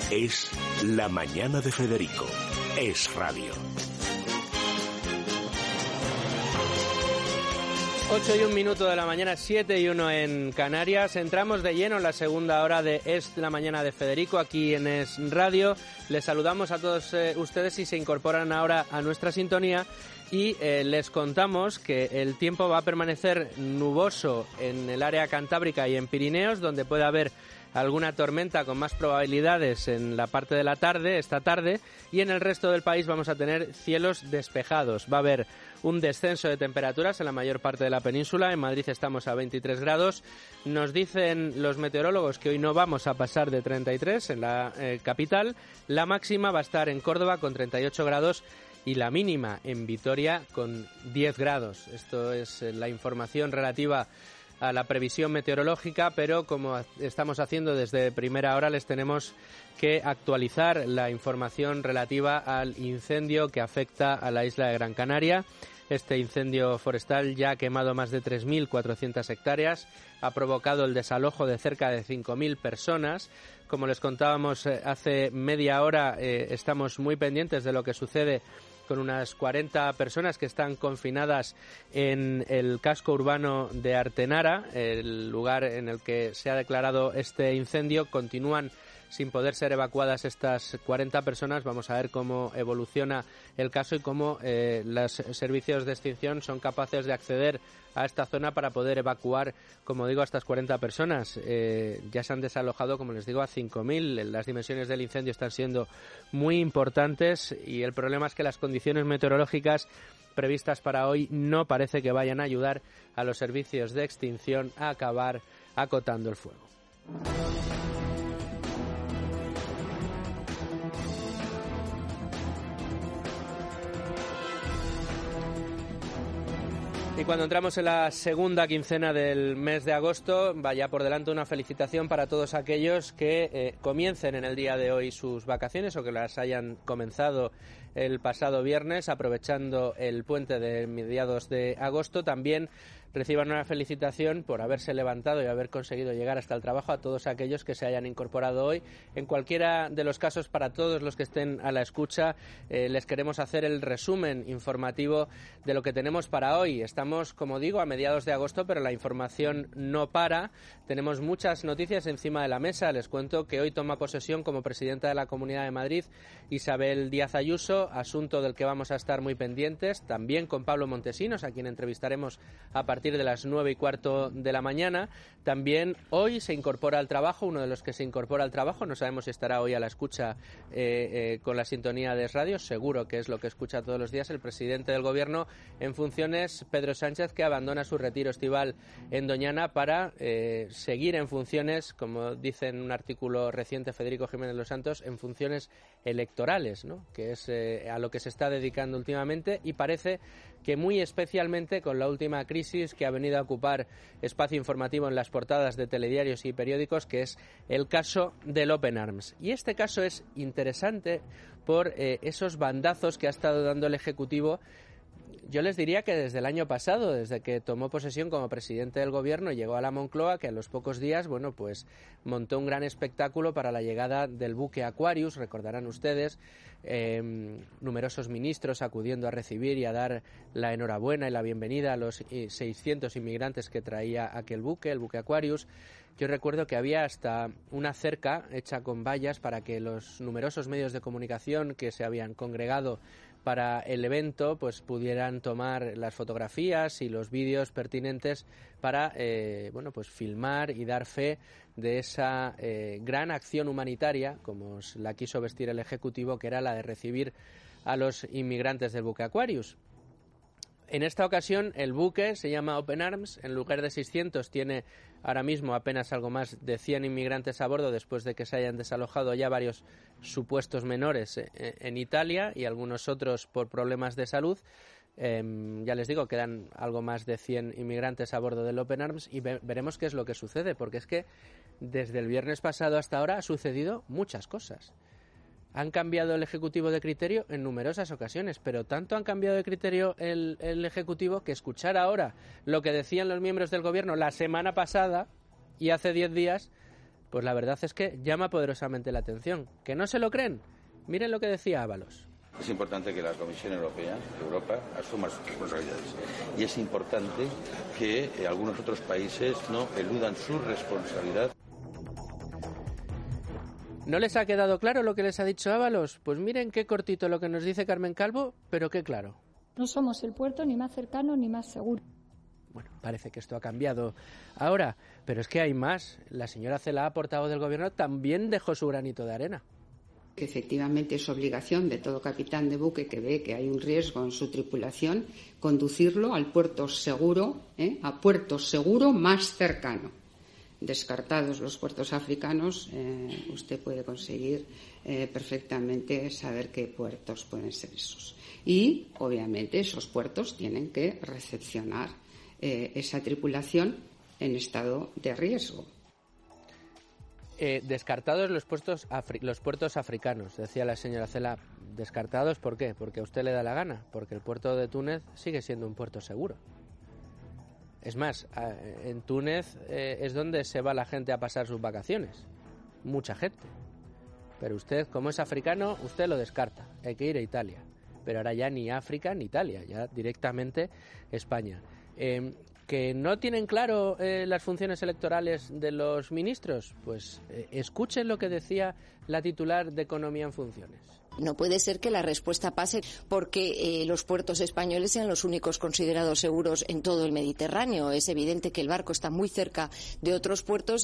Es La Mañana de Federico. Es radio. 8:01 de la mañana, 7:01 en Canarias. Entramos de lleno en la segunda hora de Es la Mañana de Federico, aquí en Es Radio. Les saludamos a todos ustedes si se incorporan ahora a nuestra sintonía y les contamos que el tiempo va a permanecer nuboso en el área cantábrica y en Pirineos, donde puede haber alguna tormenta con más probabilidades en la parte de la tarde, esta tarde, y en el resto del país vamos a tener cielos despejados. Va a haber un descenso de temperaturas en la mayor parte de la península. En Madrid estamos a 23 grados. Nos dicen los meteorólogos que hoy no vamos a pasar de 33 en la capital. La máxima va a estar en Córdoba con 38 grados y la mínima en Vitoria con 10 grados. Esto es la información relativa a la previsión meteorológica, pero como estamos haciendo desde primera hora, les tenemos que actualizar la información relativa al incendio que afecta a la isla de Gran Canaria. Este incendio forestal ya ha quemado más de 3.400 hectáreas, ha provocado el desalojo de cerca de 5.000 personas. Como les contábamos hace media hora, estamos muy pendientes de lo que sucede con unas 40 personas que están confinadas en el casco urbano de Artenara, el lugar en el que se ha declarado este incendio. Continúan sin poder ser evacuadas estas 40 personas. Vamos a ver cómo evoluciona el caso y cómo los servicios de extinción son capaces de acceder a esta zona para poder evacuar, como digo, a estas 40 personas. Ya se han desalojado, como les digo, a 5.000. Las dimensiones del incendio están siendo muy importantes y el problema es que las condiciones meteorológicas previstas para hoy no parece que vayan a ayudar a los servicios de extinción a acabar acotando el fuego. Y cuando entramos en la segunda quincena del mes de agosto, vaya por delante una felicitación para todos aquellos que comiencen en el día de hoy sus vacaciones o que las hayan comenzado el pasado viernes, aprovechando el puente de mediados de agosto. También reciban una felicitación por haberse levantado y haber conseguido llegar hasta el trabajo a todos aquellos que se hayan incorporado hoy. En cualquiera de los casos, para todos los que estén a la escucha, les queremos hacer el resumen informativo de lo que tenemos para hoy. Estamos, como digo, a mediados de agosto, pero la información no para. Tenemos muchas noticias encima de la mesa. Les cuento que hoy toma posesión como presidenta de la Comunidad de Madrid Isabel Díaz Ayuso, asunto del que vamos a estar muy pendientes, también con Pablo Montesinos, a quien entrevistaremos a partir de las 9:15 de la mañana. También hoy se incorpora al trabajo, uno de los que se incorpora al trabajo, no sabemos si estará hoy a la escucha con la sintonía de radio, seguro que es lo que escucha todos los días, el presidente del Gobierno en funciones, Pedro Sánchez, que abandona su retiro estival en Doñana para seguir en funciones, como dice en un artículo reciente Federico Jiménez Los Santos, en funciones electorales, ¿no?, que es a lo que se está dedicando últimamente, y parece que muy especialmente con la última crisis que ha venido a ocupar espacio informativo en las portadas de telediarios y periódicos, que es el caso del Open Arms. Y este caso es interesante por esos bandazos que ha estado dando el Ejecutivo. Yo les diría que desde el año pasado, desde que tomó posesión como presidente del Gobierno, llegó a la Moncloa, que a los pocos días, bueno, pues montó un gran espectáculo para la llegada del buque Aquarius. Recordarán ustedes, numerosos ministros acudiendo a recibir y a dar la enhorabuena y la bienvenida a los 600 inmigrantes que traía aquel buque, el buque Aquarius. Yo recuerdo que había hasta una cerca hecha con vallas para que los numerosos medios de comunicación que se habían congregado para el evento pues pudieran tomar las fotografías y los vídeos pertinentes para pues filmar y dar fe de esa gran acción humanitaria, como la quiso vestir el Ejecutivo, que era la de recibir a los inmigrantes del buque Aquarius. En esta ocasión el buque se llama Open Arms, en lugar de 600 tiene ahora mismo apenas algo más de 100 inmigrantes a bordo, después de que se hayan desalojado ya varios supuestos menores en Italia y algunos otros por problemas de salud. Ya les digo, quedan algo más de 100 inmigrantes a bordo del Open Arms y veremos qué es lo que sucede, porque es que desde el viernes pasado hasta ahora ha sucedido muchas cosas. Han cambiado el Ejecutivo de criterio en numerosas ocasiones, pero tanto han cambiado de criterio el Ejecutivo que escuchar ahora lo que decían los miembros del Gobierno la semana pasada y hace 10 días pues la verdad es que llama poderosamente la atención. ¿Que no se lo creen? Miren lo que decía Ábalos. Es importante que la Comisión Europea, Europa, asuma sus responsabilidades. Y es importante que algunos otros países no eludan su responsabilidad. ¿No les ha quedado claro lo que les ha dicho Ábalos? Pues miren qué cortito lo que nos dice Carmen Calvo, pero qué claro. No somos el puerto ni más cercano ni más seguro. Bueno, parece que esto ha cambiado ahora, pero es que hay más. La señora Celaá, portavoz del Gobierno, también dejó su granito de arena. Que efectivamente es obligación de todo capitán de buque que ve que hay un riesgo en su tripulación conducirlo al puerto seguro, a puerto seguro más cercano. Descartados los puertos africanos, usted puede conseguir perfectamente saber qué puertos pueden ser esos. Y, obviamente, esos puertos tienen que recepcionar esa tripulación en estado de riesgo. Descartados los puertos africanos, decía la señora Celaá. ¿Descartados por qué? Porque a usted le da la gana, porque el puerto de Túnez sigue siendo un puerto seguro. Es más, en Túnez es donde se va la gente a pasar sus vacaciones. Mucha gente. Pero usted, como es africano, usted lo descarta. Hay que ir a Italia. Pero ahora ya ni África ni Italia, ya directamente España. ¿Que no tienen claro las funciones electorales de los ministros? Pues escuchen lo que decía la titular de Economía en Funciones. No puede ser que la respuesta pase porque los puertos españoles sean los únicos considerados seguros en todo el Mediterráneo. Es evidente que el barco está muy cerca de otros puertos.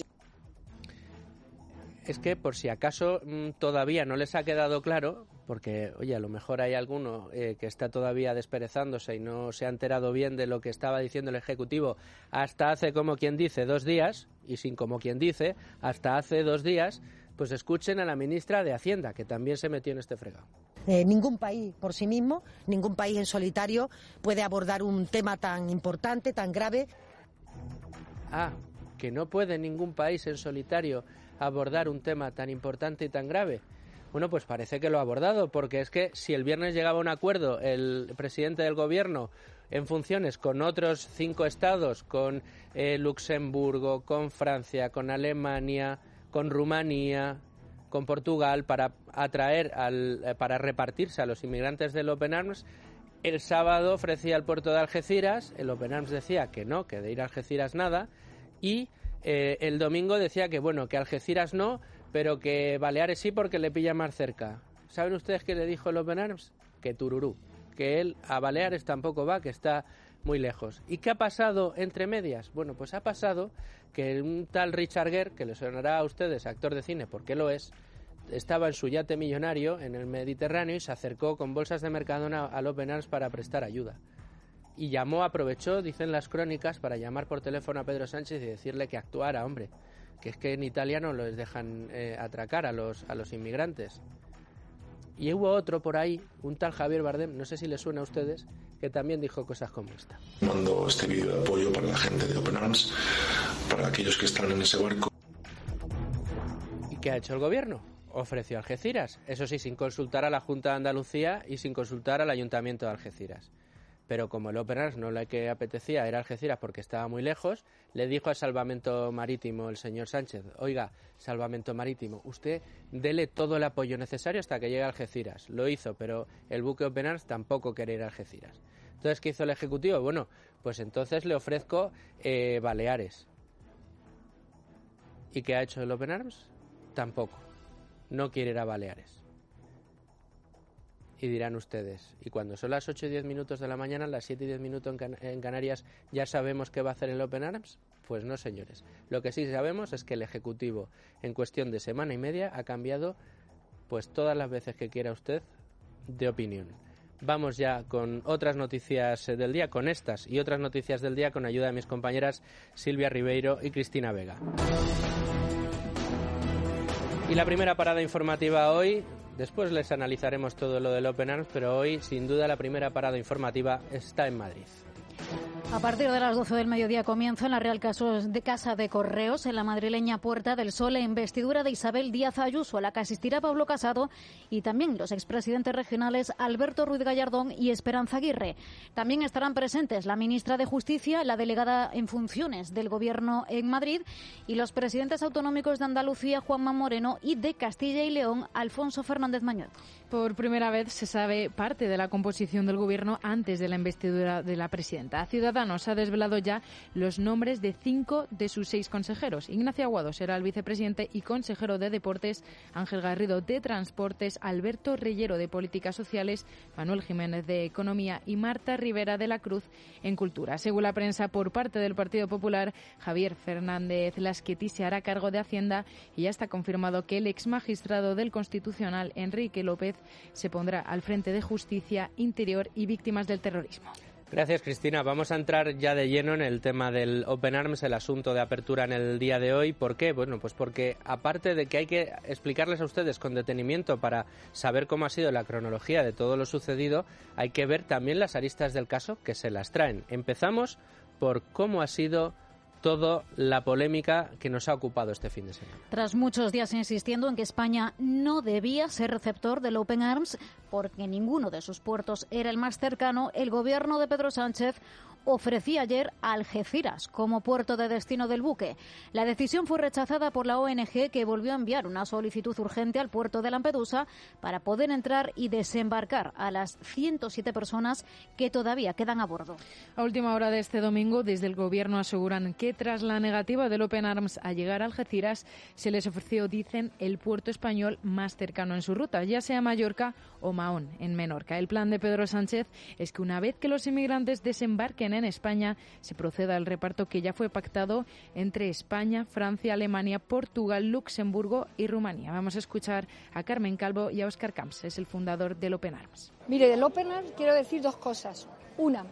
Es que, por si acaso todavía no les ha quedado claro, porque, oye, a lo mejor hay alguno que está todavía desperezándose y no se ha enterado bien de lo que estaba diciendo el Ejecutivo hasta hace, como quien dice, 2 días, y sin como quien dice, hasta hace 2 días, pues escuchen a la ministra de Hacienda, que también se metió en este fregado. Ningún país por sí mismo, ningún país en solitario puede abordar un tema tan importante, tan grave. Que no puede ningún país en solitario abordar un tema tan importante y tan grave. Bueno, pues parece que lo ha abordado, porque es que si el viernes llegaba a un acuerdo el presidente del Gobierno en funciones con otros 5 estados, con Luxemburgo, con Francia, con Alemania, con Rumanía, con Portugal, para atraer, para repartirse a los inmigrantes del Open Arms, el sábado ofrecía el puerto de Algeciras, el Open Arms decía que no, que de ir a Algeciras nada, y el domingo decía que bueno, que Algeciras no, pero que Baleares sí porque le pilla más cerca. ¿Saben ustedes qué le dijo el Open Arms? Que tururú, que él a Baleares tampoco va, que está muy lejos. ¿Y qué ha pasado entre medias? Bueno, pues ha pasado que un tal Richard Gere, que le sonará a ustedes, actor de cine, porque lo es, estaba en su yate millonario en el Mediterráneo y se acercó con bolsas de Mercadona al Open Arms para prestar ayuda. Y aprovechó, dicen las crónicas, para llamar por teléfono a Pedro Sánchez y decirle que actuara, hombre, que es que en Italia no les dejan atracar a los inmigrantes. Y hubo otro por ahí, un tal Javier Bardem, no sé si les suena a ustedes, que también dijo cosas como esta. Mando este vídeo de apoyo para la gente de Open Arms, para aquellos que están en ese barco. ¿Y qué ha hecho el gobierno? Ofreció Algeciras, eso sí, sin consultar a la Junta de Andalucía y sin consultar al Ayuntamiento de Algeciras. Pero como el Open Arms no le que apetecía era Algeciras porque estaba muy lejos, le dijo al Salvamento Marítimo el señor Sánchez: oiga, Salvamento Marítimo, usted dele todo el apoyo necesario hasta que llegue a Algeciras. Lo hizo, pero el buque Open Arms tampoco quería ir a Algeciras. Entonces, ¿qué hizo el Ejecutivo? Bueno, pues entonces le ofrezco Baleares. ¿Y qué ha hecho el Open Arms? Tampoco. No quiere ir a Baleares. Y dirán ustedes, ¿y cuando son las 8 y 10 minutos de la mañana, las 7 y 10 minutos en Canarias, ya sabemos qué va a hacer el Open Arms? Pues no, señores. Lo que sí sabemos es que el Ejecutivo, en cuestión de semana y media, ha cambiado, pues todas las veces que quiera usted, de opinión. Vamos ya con otras noticias del día, con estas y otras noticias del día, con ayuda de mis compañeras Silvia Ribeiro y Cristina Vega. Y la primera parada informativa hoy... Después les analizaremos todo lo del Open Arms, pero hoy, sin duda, la primera parada informativa está en Madrid. A partir de las 12 del mediodía comienza en la Real Casa de Correos, en la madrileña Puerta del Sol, la investidura de Isabel Díaz Ayuso, a la que asistirá Pablo Casado y también los expresidentes regionales Alberto Ruiz Gallardón y Esperanza Aguirre. También estarán presentes la ministra de Justicia, la delegada en funciones del Gobierno en Madrid y los presidentes autonómicos de Andalucía, Juanma Moreno, y de Castilla y León, Alfonso Fernández Mañueco. Por primera vez se sabe parte de la composición del Gobierno antes de la investidura de la presidenta. Ciudadanos ha desvelado ya los nombres de 5 de sus 6 consejeros. Ignacio Aguado será el vicepresidente y consejero de Deportes, Ángel Garrido de Transportes, Alberto Reyero de Políticas Sociales, Manuel Jiménez de Economía y Marta Rivera de la Cruz en Cultura. Según la prensa, por parte del Partido Popular, Javier Fernández Lasquetí se hará cargo de Hacienda y ya está confirmado que el exmagistrado del Constitucional, Enrique López, se pondrá al frente de Justicia, Interior y Víctimas del Terrorismo. Gracias, Cristina. Vamos a entrar ya de lleno en el tema del Open Arms, el asunto de apertura en el día de hoy. ¿Por qué? Bueno, pues porque aparte de que hay que explicarles a ustedes con detenimiento para saber cómo ha sido la cronología de todo lo sucedido, hay que ver también las aristas del caso que se las traen. Empezamos por cómo ha sido toda la polémica que nos ha ocupado este fin de semana. Tras muchos días insistiendo en que España no debía ser receptor del Open Arms porque ninguno de sus puertos era el más cercano, el gobierno de Pedro Sánchez ofrecía ayer a Algeciras como puerto de destino del buque. La decisión fue rechazada por la ONG, que volvió a enviar una solicitud urgente al puerto de Lampedusa para poder entrar y desembarcar a las 107 personas que todavía quedan a bordo. A última hora de este domingo, desde el gobierno aseguran que tras la negativa del Open Arms a llegar a Algeciras, se les ofreció, dicen, el puerto español más cercano en su ruta, ya sea Mallorca o Mahón, en Menorca. El plan de Pedro Sánchez es que una vez que los inmigrantes desembarquen en España, se proceda al reparto que ya fue pactado entre España, Francia, Alemania, Portugal, Luxemburgo y Rumanía. Vamos a escuchar a Carmen Calvo y a Óscar Camps, es el fundador del Open Arms. Mire, del Open Arms quiero decir 2 cosas. Una,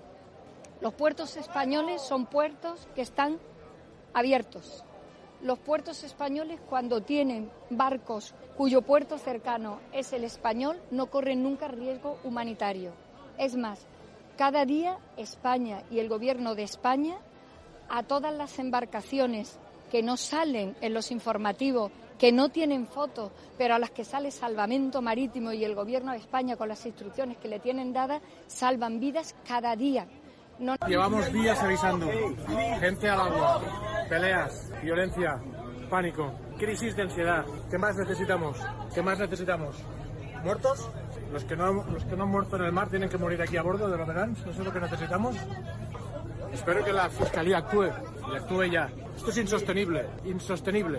los puertos españoles son puertos que están abiertos. Los puertos españoles, cuando tienen barcos cuyo puerto cercano es el español, no corren nunca riesgo humanitario. Es más, cada día España y el Gobierno de España, a todas las embarcaciones que no salen en los informativos, que no tienen fotos, pero a las que sale Salvamento Marítimo y el Gobierno de España con las instrucciones que le tienen dadas, salvan vidas cada día. No... Llevamos días avisando. Gente al agua, peleas, violencia, pánico, crisis de ansiedad. ¿Qué más necesitamos? ¿Qué más necesitamos? ¿Muertos? Los que no han muerto en el mar tienen que morir aquí a bordo de los Open Arms. ¿Eso es lo que necesitamos? Espero que la Fiscalía actúe, y actúe ya. Esto es insostenible, insostenible.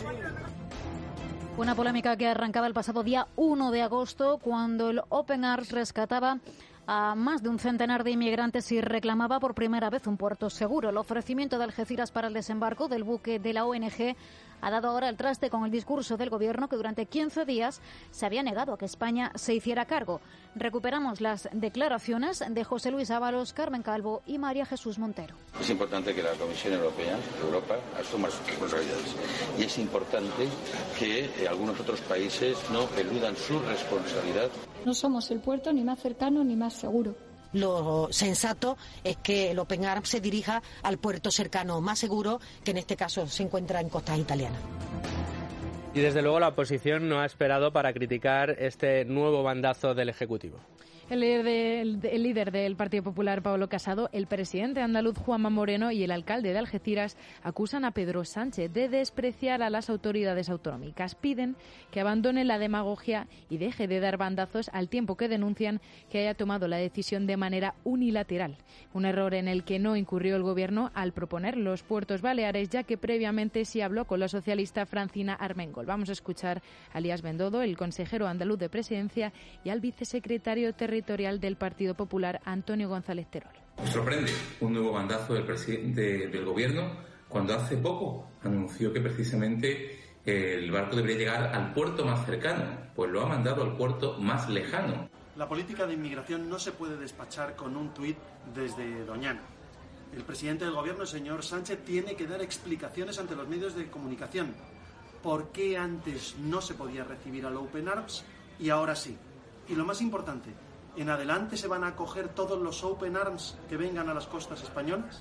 Una polémica que arrancaba el pasado día 1 de agosto, cuando el Open Arms rescataba a más de un centenar de inmigrantes y reclamaba por primera vez un puerto seguro. El ofrecimiento de Algeciras para el desembarco del buque de la ONG ha dado ahora el traste con el discurso del Gobierno, que durante 15 días se había negado a que España se hiciera cargo. Recuperamos las declaraciones de José Luis Ábalos, Carmen Calvo y María Jesús Montero. Es importante que la Comisión Europea, Europa, asuma sus responsabilidades. Y es importante que algunos otros países no eludan su responsabilidad. No somos el puerto ni más cercano ni más seguro. Lo sensato es que el Open Arms se dirija al puerto cercano más seguro, que en este caso se encuentra en costas italianas. Y desde luego la oposición no ha esperado para criticar este nuevo bandazo del Ejecutivo. El líder del Partido Popular, Pablo Casado, el presidente andaluz, Juanma Moreno, y el alcalde de Algeciras acusan a Pedro Sánchez de despreciar a las autoridades autonómicas. Piden que abandone la demagogia y deje de dar bandazos, al tiempo que denuncian que haya tomado la decisión de manera unilateral. Un error en el que no incurrió el Gobierno al proponer los puertos baleares, ya que previamente sí habló con la socialista Francina Armengol. Vamos a escuchar a Elías Bendodo, el consejero andaluz de Presidencia, y al vicesecretario territorial del Partido Popular, Antonio González Terol. Me sorprende un nuevo bandazo del presidente del Gobierno cuando hace poco anunció que precisamente el barco debería llegar al puerto más cercano, pues lo ha mandado al puerto más lejano. La política de inmigración no se puede despachar con un tuit desde Doñana. El presidente del Gobierno, el señor Sánchez, tiene que dar explicaciones ante los medios de comunicación. ¿Por qué antes no se podía recibir al Open Arms y ahora sí? Y lo más importante, ¿En adelante se van a acoger todos los Open Arms que vengan a las costas españolas?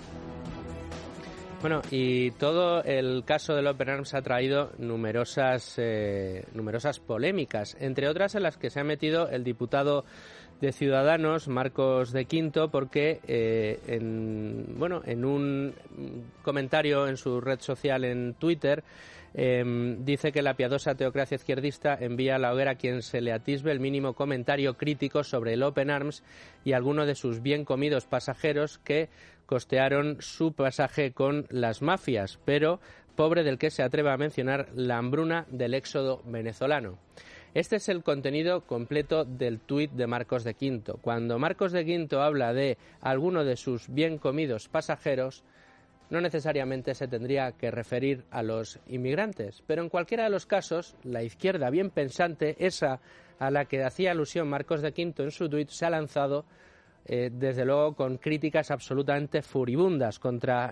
Bueno, y todo el caso del Open Arms ha traído numerosas polémicas, entre otras en las que se ha metido el diputado de Ciudadanos, Marcos de Quinto, porque en un comentario en su red social en Twitter dice que la piadosa teocracia izquierdista envía a la hoguera a quien se le atisbe el mínimo comentario crítico sobre el Open Arms y alguno de sus bien comidos pasajeros que costearon su pasaje con las mafias, pero pobre del que se atreva a mencionar la hambruna del éxodo venezolano. Este es el contenido completo del tuit de Marcos de Quinto. Cuando Marcos de Quinto habla de alguno de sus bien comidos pasajeros, no necesariamente se tendría que referir a los inmigrantes, pero en cualquiera de los casos, la izquierda bien pensante, esa a la que hacía alusión Marcos de Quinto en su tuit, se ha lanzado desde luego con críticas absolutamente furibundas contra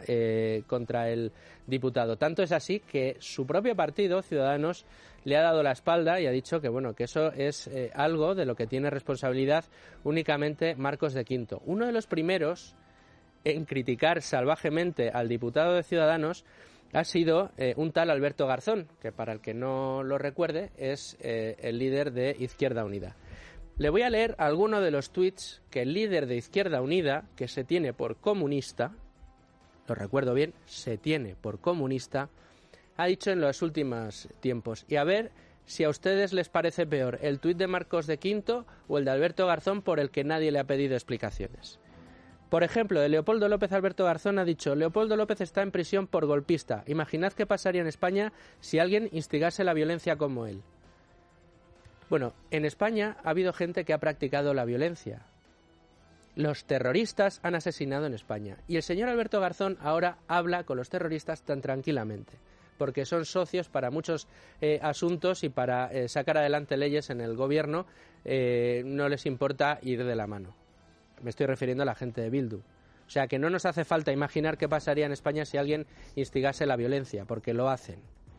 el diputado. Tanto es así que su propio partido, Ciudadanos, le ha dado la espalda y ha dicho que que eso es algo de lo que tiene responsabilidad únicamente Marcos de Quinto. Uno de los primeros en criticar salvajemente al diputado de Ciudadanos ha sido un tal Alberto Garzón, que para el que no lo recuerde es el líder de Izquierda Unida. Le voy a leer alguno de los tuits que el líder de Izquierda Unida, que se tiene por comunista, lo recuerdo bien, se tiene por comunista, ha dicho en los últimos tiempos. Y a ver si a ustedes les parece peor el tuit de Marcos de Quinto o el de Alberto Garzón, por el que nadie le ha pedido explicaciones. Por ejemplo, de Leopoldo López, Alberto Garzón ha dicho: Leopoldo López está en prisión por golpista. Imaginad qué pasaría en España si alguien instigase la violencia como él. Bueno, en España ha habido gente que ha practicado la violencia. Los terroristas han asesinado en España. Y el señor Alberto Garzón ahora habla con los terroristas tan tranquilamente, porque son socios para muchos asuntos y para sacar adelante leyes en el gobierno no les importa ir de la mano. Me estoy refiriendo a la gente de Bildu. O sea que no nos hace falta imaginar qué pasaría en España si alguien instigase la violencia, porque lo hacen.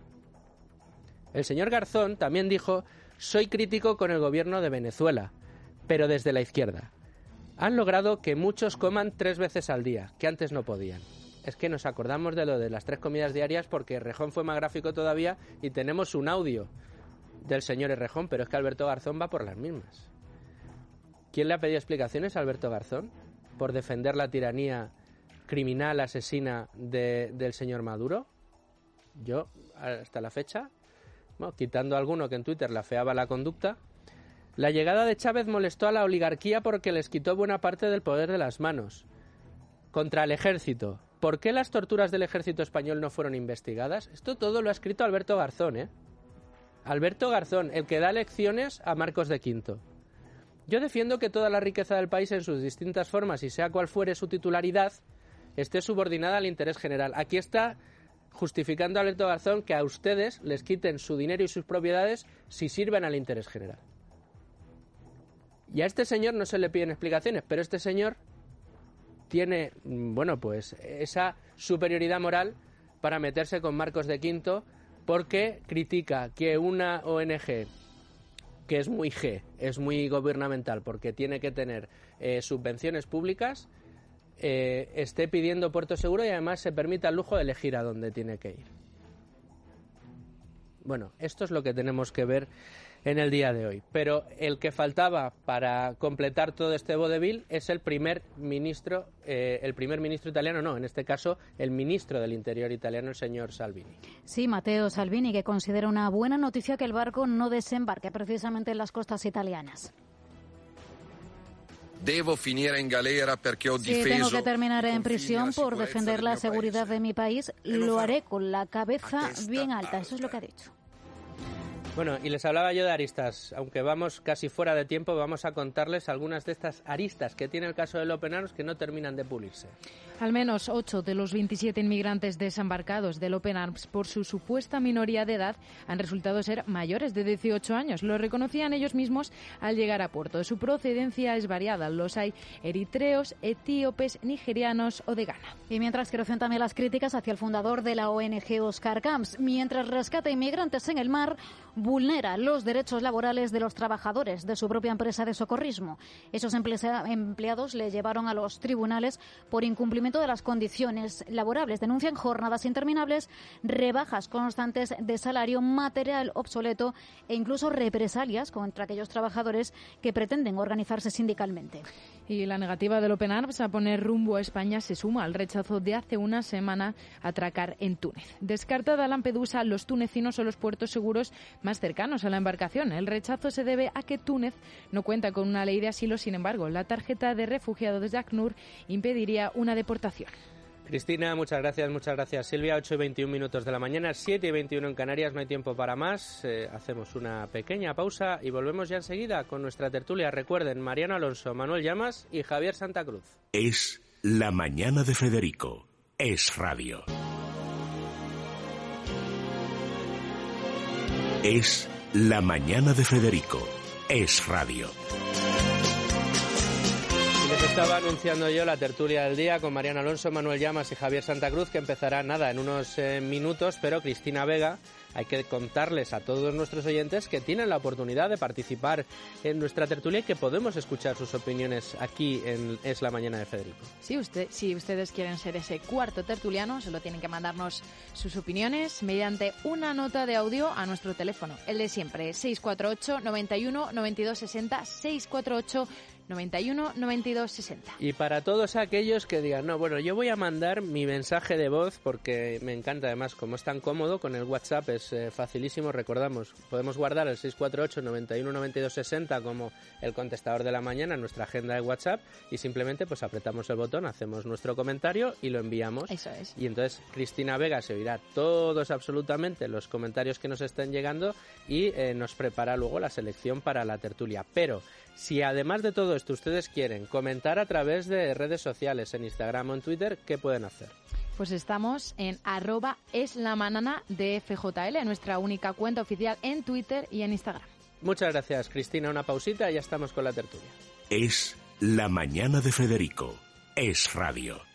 El señor Garzón también dijo: soy crítico con el gobierno de Venezuela, pero desde la izquierda. Han logrado que muchos coman 3 veces al día, que antes no podían. Es que nos acordamos de lo de las 3 comidas diarias porque Errejón fue más gráfico todavía y tenemos un audio del señor Errejón, pero es que Alberto Garzón va por las mismas. ¿Quién le ha pedido explicaciones a Alberto Garzón por defender la tiranía criminal, asesina del señor Maduro? Yo, hasta la fecha, quitando a alguno que en Twitter le afeaba la conducta, la llegada de Chávez molestó a la oligarquía porque les quitó buena parte del poder de las manos. Contra el ejército. ¿Por qué las torturas del ejército español no fueron investigadas? Esto todo lo ha escrito Alberto Garzón, ¿eh? Alberto Garzón, el que da lecciones a Marcos de Quinto. Yo defiendo que toda la riqueza del país en sus distintas formas, y sea cual fuere su titularidad, esté subordinada al interés general. Aquí está justificando a Alberto Garzón que a ustedes les quiten su dinero y sus propiedades si sirven al interés general. Y a este señor no se le piden explicaciones, pero este señor tiene, esa superioridad moral para meterse con Marcos de Quinto porque critica que una ONG que es muy es muy gubernamental porque tiene que tener subvenciones públicas, esté pidiendo puerto seguro y además se permita el lujo de elegir a dónde tiene que ir. Bueno, esto es lo que tenemos que ver en el día de hoy. Pero el que faltaba para completar todo este vodevil es el primer ministro italiano, no, en este caso el ministro del Interior italiano, el señor Salvini. Sí, Matteo Salvini, que considera una buena noticia que el barco no desembarque precisamente en las costas italianas. Devo finire in galera perché ho difeso. Si tengo que terminar en prisión por defender la seguridad de mi país, lo haré con la cabeza bien alta. Eso es lo que ha dicho. Bueno, y les hablaba yo de aristas. Aunque vamos casi fuera de tiempo, vamos a contarles algunas de estas aristas que tiene el caso del Open Arms que no terminan de pulirse. Al menos 8 de los 27 inmigrantes desembarcados del Open Arms por su supuesta minoría de edad han resultado ser mayores de 18 años. Lo reconocían ellos mismos al llegar a puerto. Su procedencia es variada. Los hay eritreos, etíopes, nigerianos o de Ghana. Y mientras crecen también las críticas hacia el fundador de la ONG Oscar Camps, mientras rescata inmigrantes en el mar, vulnera los derechos laborales de los trabajadores de su propia empresa de socorrismo. Esos empleados le llevaron a los tribunales por incumplimiento de las condiciones laborables. Denuncian jornadas interminables, rebajas constantes de salario, material obsoleto e incluso represalias contra aquellos trabajadores que pretenden organizarse sindicalmente. Y la negativa del Open Arms a poner rumbo a España se suma al rechazo de hace una semana a atracar en Túnez. Descartada Lampedusa, los tunecinos son los puertos seguros más cercanos a la embarcación. El rechazo se debe a que Túnez no cuenta con una ley de asilo. Sin embargo, la tarjeta de refugiado de ACNUR impediría una deportación. Cristina, muchas gracias Silvia. 8:21 de la mañana, 7:21 en Canarias, no hay tiempo para más. Hacemos una pequeña pausa y volvemos ya enseguida con nuestra tertulia. Recuerden, Mariano Alonso, Manuel Llamas y Javier Santa Cruz. Es La Mañana de Federico. Es radio. Es La Mañana de Federico. Es radio. Les estaba anunciando yo la tertulia del día con Mariano Alonso, Manuel Llamas y Javier Santa Cruz, que empezará en unos minutos, pero Cristina Vega, hay que contarles a todos nuestros oyentes que tienen la oportunidad de participar en nuestra tertulia y que podemos escuchar sus opiniones aquí en Es la Mañana de Federico. Sí, si ustedes quieren ser ese cuarto tertuliano, solo tienen que mandarnos sus opiniones mediante una nota de audio a nuestro teléfono, el de siempre, 648 91 92 60, 648 91 92 60. Y para todos aquellos que digan, no, bueno, yo voy a mandar mi mensaje de voz porque me encanta, además, como es tan cómodo, con el WhatsApp es facilísimo, recordamos, podemos guardar el 648 91 92 60 como el contestador de la mañana en nuestra agenda de WhatsApp y simplemente pues apretamos el botón, hacemos nuestro comentario y lo enviamos. Eso es. Y entonces Cristina Vega se oirá todos absolutamente los comentarios que nos estén llegando y nos prepara luego la selección para la tertulia. Pero si además de todo esto ustedes quieren comentar a través de redes sociales, en Instagram o en Twitter, ¿qué pueden hacer? Pues estamos en @eslamanana_de_FJL, nuestra única cuenta oficial en Twitter y en Instagram. Muchas gracias, Cristina. Una pausita y ya estamos con la tertulia. Es La Mañana de Federico. Es radio.